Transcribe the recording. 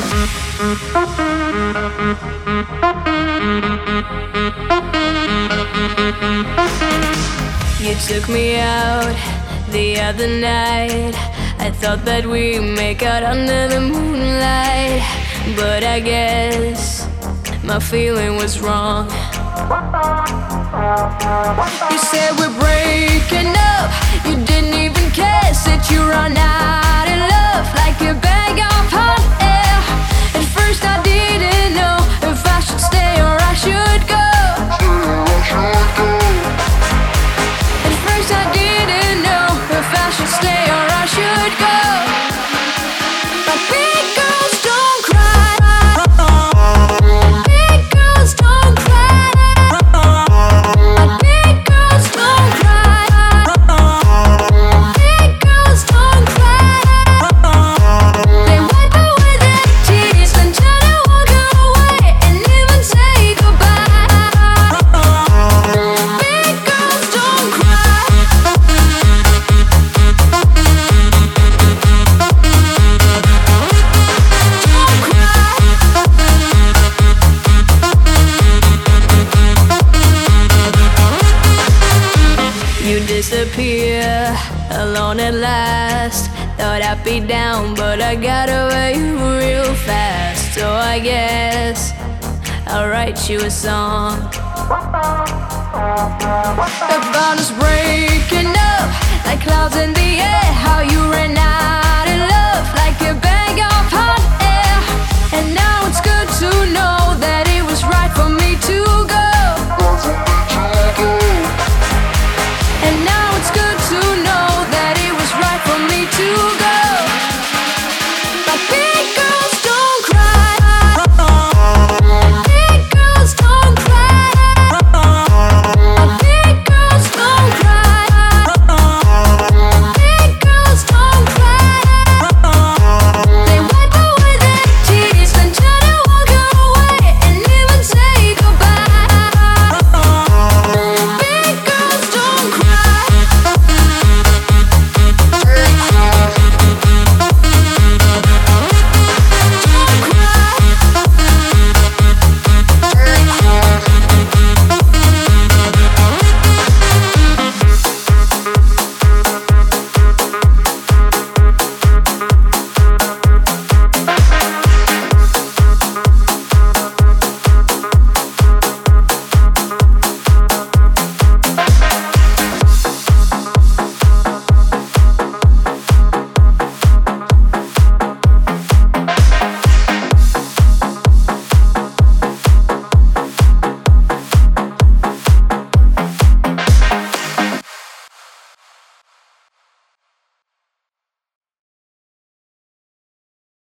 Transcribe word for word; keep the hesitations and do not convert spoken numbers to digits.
You took me out the other night. I thought that we'd make out under the moonlight, but I guess my feeling was wrong. You said we're breaking up. You didn't even care. Said you run out of love like a bag of hot air. At first I didn't know if I should stay or I should go. At first I didn't know if I should stay or I should go. But big girls don't cry. Big girls don't cry. But big girls don't cry. Big girls don't cry. They wipe away their tears and try to walk away and even say goodbye. Big girls don't cry. You disappear alone at last. Thought I'd be down, but I got away real fast. So I guess I'll write you a song about us breaking up like clouds in the air. How you ran out